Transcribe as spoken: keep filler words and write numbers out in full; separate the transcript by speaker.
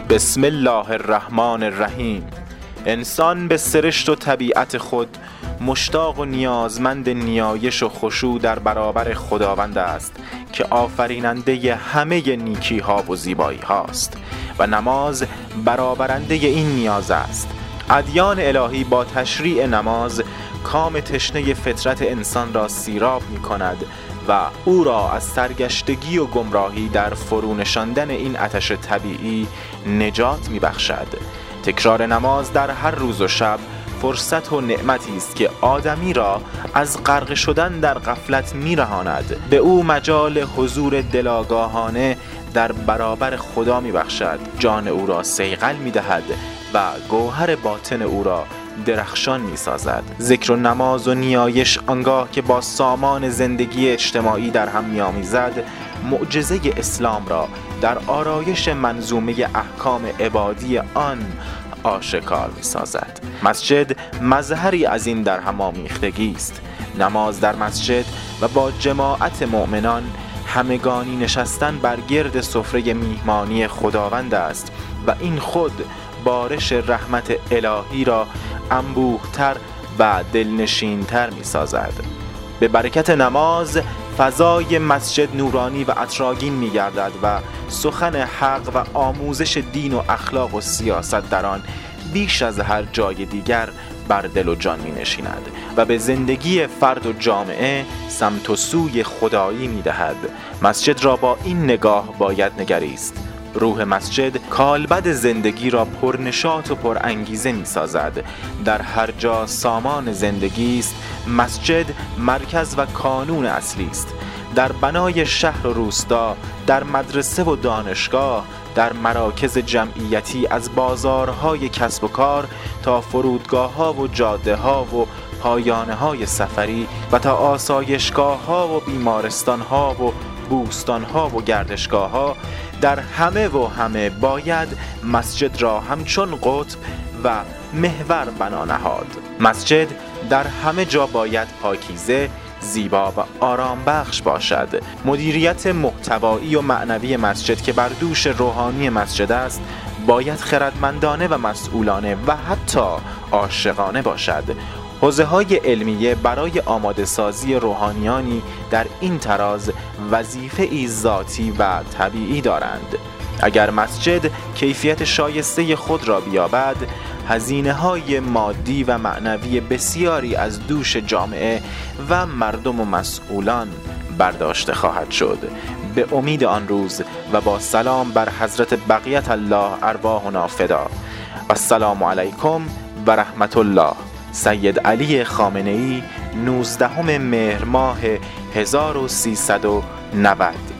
Speaker 1: بسم الله الرحمن الرحیم. انسان به سرشت و طبیعت خود مشتاق و نیازمند نیایش و خشوع در برابر خداوند است که آفریننده همه نیکی ها و زیبایی هاست و نماز برآورنده این نیاز است. ادیان الهی با تشریع نماز کام تشنه فطرت انسان را سیراب می کند و او را از سرگشتگی و گمراهی در فرونشاندن این آتش طبیعی نجات می بخشد. تکرار نماز در هر روز و شب فرصت و نعمتی است که آدمی را از غرق شدن در غفلت می رهاند. به او مجال حضور دلاگاهانه در برابر خدا می بخشد. جان او را صیقل می دهد و گوهر باطن او را درخشان می سازد. ذکر و نماز و نیایش آنگاه که با سامان زندگی اجتماعی در هم می آمیزد، معجزه اسلام را در آرایش منظومه احکام عبادی آن آشکار می سازد. مسجد مظهری از این در هم آمیختگی است. نماز در مسجد و با جماعت مؤمنان همگانی نشستن بر گرد سفره میهمانی خداوند است و این خود بارش رحمت الهی را انبوه‌تر و دلنشین‌تر می سازد. به برکت نماز فضای مسجد نورانی و عطرآگین می گردد و سخن حق و آموزش دین و اخلاق و سیاست در آن بیش از هر جای دیگر بر دل و جان می نشیند و به زندگی فرد و جامعه سمت و سوی خدایی می دهد. مسجد را با این نگاه باید نگریست. روح مسجد کالبد زندگی را پرنشاط و پرانگیزه می سازد. در هر جا سامان زندگی است، مسجد مرکز و کانون اصلی است. در بنای شهر و روستا، در مدرسه و دانشگاه، در مراکز جمعیتی از بازارهای کسب و کار تا فرودگاه‌ها و جاده‌ها و پایانه‌های سفری و تا آسایشگاه‌ها و بیمارستان‌ها و بوستان‌ها و گردشگاه‌ها، در همه و همه باید مسجد را همچون قطب و محور بنا نهاد. مسجد در همه جا باید پاکیزه، زیبا و آرام بخش باشد. مدیریت محتوایی و معنوی مسجد که بر دوش روحانی مسجد است باید خردمندانه و مسئولانه و حتی عاشقانه باشد. حوزه‌های علمیه برای آماده سازی روحانیانی در این تراز وظیفه‌ای ذاتی و طبیعی دارند. اگر مسجد کیفیت شایسته خود را بیابد، هزینه‌های مادی و معنوی بسیاری از دوش جامعه و مردم و مسئولان برداشته خواهد شد. به امید آن روز و با سلام بر حضرت بقیت الله ارواحنا فدا. السلام علیکم و رحمت الله. سید علی خامنه‌ای، نوزدهم مهر ماه هزار و سیصد و نود.